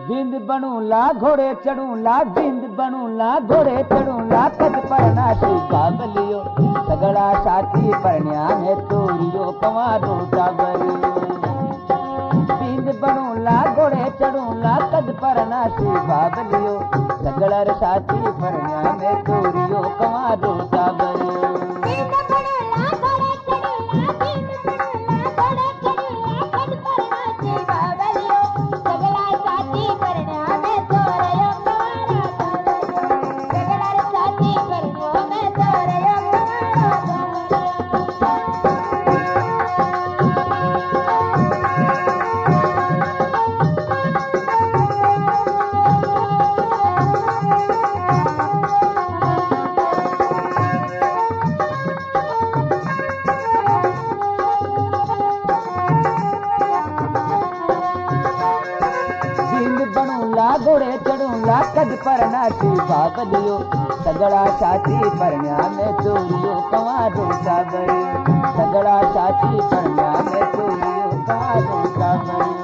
बिंद बनूला घोड़े चढ़ूला, बिंद बनूला घोड़े चढ़ूला, कद परनासी बाबलियो सगड़ा साथी परण्या में तोरियो कमारो टाबरियो। बिंद बनूला घोड़े चढ़ूला, कद परनासी बाबलियो सगड़ा साथी परण्या में तोरियो कमारो टाबरियो। घोड़े चढ़ूला, कद परनासी बाबलियो सगड़ा साथी परण्या में तोरियो कमारो टाबरियो। सगड़ा साथी परण्या में तोरियो कमारो टाबरियो।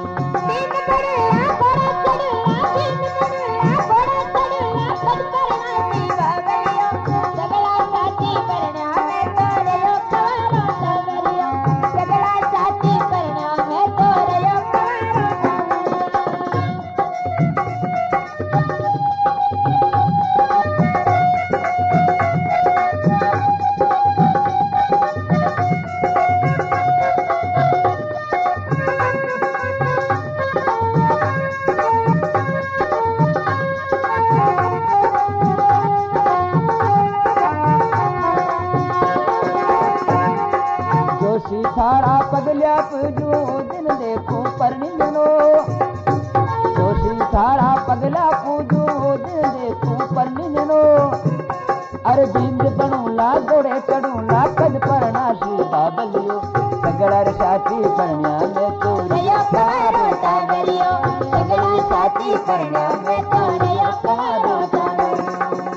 थारा पगल्या पूजो दिन देखो परनिनो, जोशी थारा पगला पूजो दिन देखो परनिनो। अरे बिंद बनूला घोड़े चढ़ूला, कद परनासी बाबलियो सगड़ा साथी परण्या में तोरियो कमारो टाबरियो। सगड़ा साथी परण्या में तोरियो कमारो टाबरियो।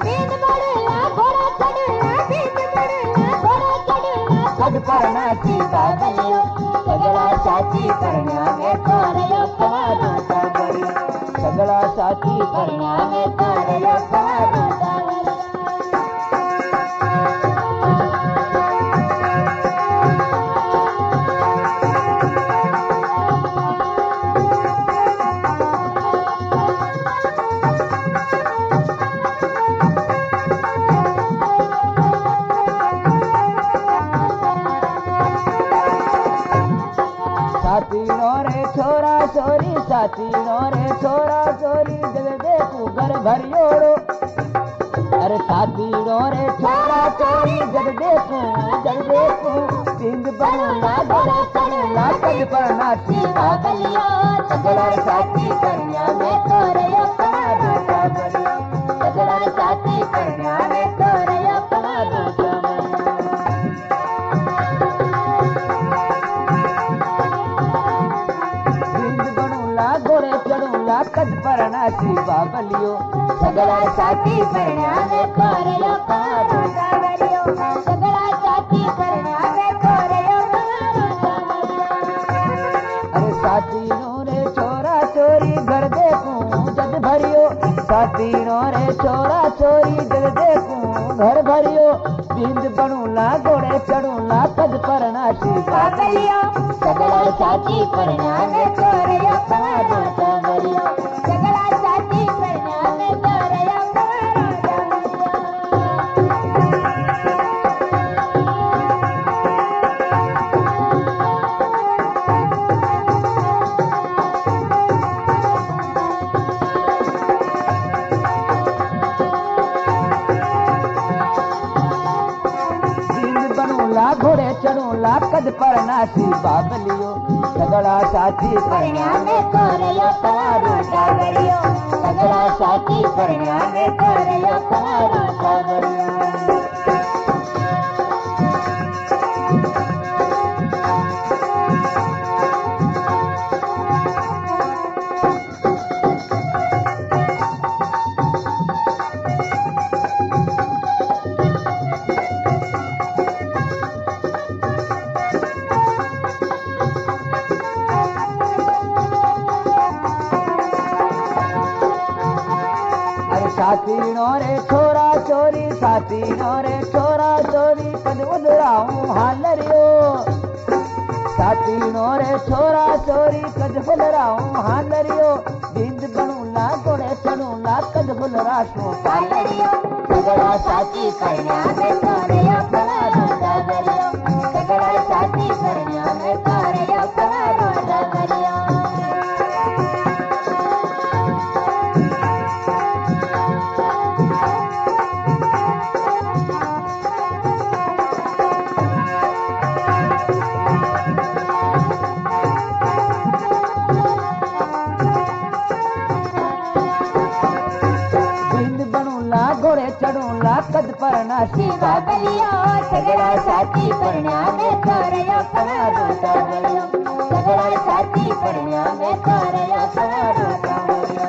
कद परनासी बाबलियो सगड़ा साथी परण्या में तोरियो कमारो टाबरियो। सगड़ा साथी परण्या में तोरियो कमारो टाबरियो। साथीनो रे छोरा छोरी, साथीनो रे छोरा छोरी, जग देखू घर भरियोड़ो। अरे साथीनो रे छोरा छोरी, जग देखू बिंद बनूला घोड़े चढ़ूला, कद परनासी बाबलियो सगड़ा साथी परण्या में तोरियो कमारो टाबरियो। सगड़ा साथी परण्या में तोरियो कमारो टाबरियो। घोड़े चढ़ूला, कद परनासी बाबलियो सगड़ा साथी परण्या में तोरियो कमारो टाबरियो। सगड़ा साथी परण्या में तोरियो कमारो टाबरियो। अरे साथीनो रे छोरा छोरी, घर देखू जग भरियो। साथीनो रे छोरा छोरी, जग देखू घर भरियो। बिंद बनूला घोड़े चढ़ूला, कद परनासी बाबलियो सगड़ा साथी परण्या में तोरियो कमारो टाबरियो। सगड़ा साथी परण्या में तोरियो कमारो घोड़े चढ़ूला, कद परनासी बाबलियो सगड़ा साथी परण्या में तोरियो कमारो टाबरियो। सगड़ा साथी परण्या में तोरियो कमारो टाबरियो। साथीनो रे छोरा चोरी साथीनो रे छोरा चोरी कद उधराऊं हालरियो साथीनो रे छोरा चोरी कद उधराऊं हालरियो जिंद बनूला घोड़े चढ़ूला कद उधराशो पालरियो सगड़ा साथी करना में तोरियो पवारो सागरियो सगड़ा साथी करना में तोरियो पवारो सागरियो घोड़े चढ़ूला कद परना शिवा बलियो सगड़ा साथी परना में तोरियो पवारो सागरियो सगड़ा साथी परना में तोरियो पवारो सागरियो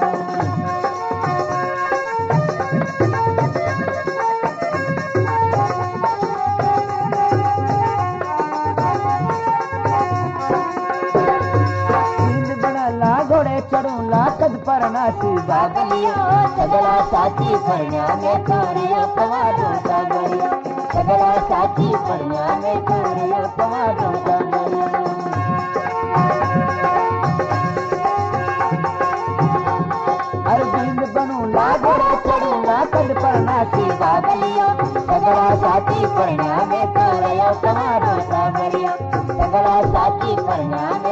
घोड़े चढ़ूला कद परना शिवा बलियो सगड़ा साथी परना में तोरियो पवारो सागरियो सगड़ा साथी परना में तोरियो पवारो सागरियो अरविंद बनूला घोड़े चढ़ूला कद परना शिवा बलियो सगड़ा साथी परना में तोरियो पवारो सागरियो सगड़ा साथी परना में